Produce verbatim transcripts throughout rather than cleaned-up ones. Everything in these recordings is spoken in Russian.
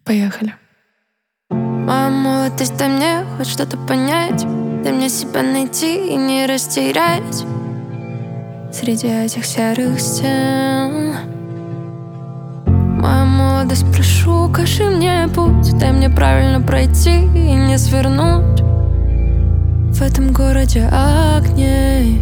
Поехали. Моя молодость, дай мне хоть что-то понять. Дай мне себя найти и не растерять среди этих серых стен. Моя молодость, прошу, укажи мне путь. Дай мне правильно пройти и не свернуть в этом городе огней.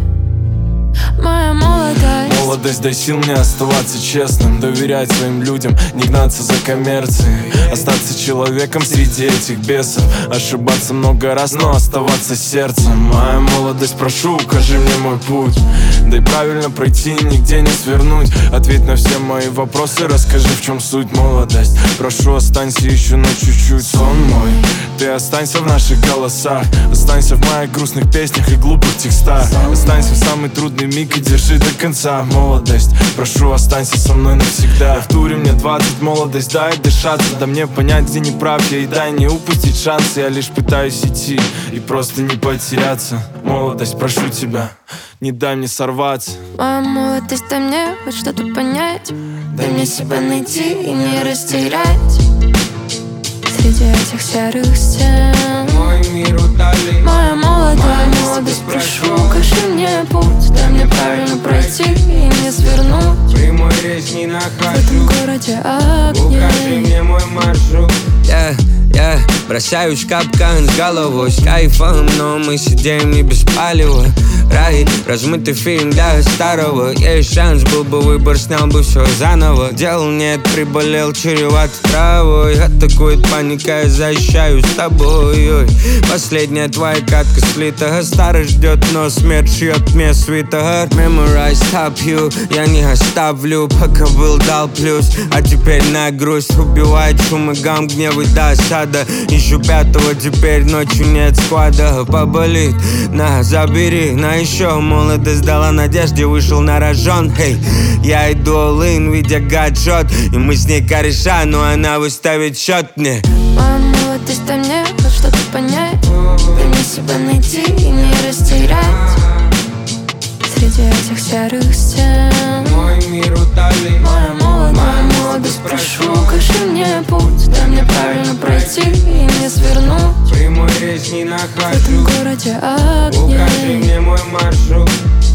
Моя молодость. Молодость, дай сил мне оставаться честным, доверять своим людям, не гнаться за коммерцией, остаться человеком среди этих бесов, ошибаться много раз, но оставаться сердцем. Моя молодость, прошу, укажи мне мой путь. Дай правильно пройти, нигде не свернуть. Ответь на все мои вопросы, расскажи, в чем суть. Молодость, прошу, останься еще на чуть-чуть. Сон мой, ты останься в наших голосах, останься в моих грустных песнях и глупых текстах, останься в самый трудный миг и держи до конца. Молодость, прошу, останься со мной навсегда. В туре мне двадцать, молодость, дай дышаться, да мне понять, где не прав я, и дай не упустить шанс. Я лишь пытаюсь идти и просто не потеряться. Молодость, прошу тебя, не дай мне сорваться. Моя молодость, дай мне хоть что-то понять. Дай мне себя найти и не растерять среди этих серых стен. Мой мир удали. Моя молодая молодость, прошу, укажи мне путь. Дай мне правильно пройти и не свернуть Прямой рейс не в нахожу. этом городе огней. Укажи мне мой маршрут. Yeah, yeah. Бросаюсь в капкан с головой, с кайфом, но мы сидим не без палева. Рай, размытый фильм для старого. Есть шанс, был бы выбор, снял бы все заново. Дел нет, приболел, чреват травой. Атакует паника, я защищаюсь с тобой. Ой. Последняя твоя катка слитого. Старый ждет, но смерть шьет мне свитого. Memorize, top you, я не оставлю, пока был дал плюс. А теперь на грусть убивает шум и гам, гнев и досада. Ищу пятого, теперь ночью нет склада. Поболит, на, забери, на еще. Молодость дала надежде, вышел на рожон. Hey, я иду all-in, видя гаджет, и мы с ней кореша, но она выставит счет мне. Моя молодость, дай мне хоть что-то понять. Дай мне себя найти и не растерять среди этих серых стен. Мой мир удали. Моя молодая молодость, прошу, укажи мне путь. Дай мне правильно пройти и не свернуть Прямой рейс не в этом нахожу. городе Укажи огней. мне мой маршрут.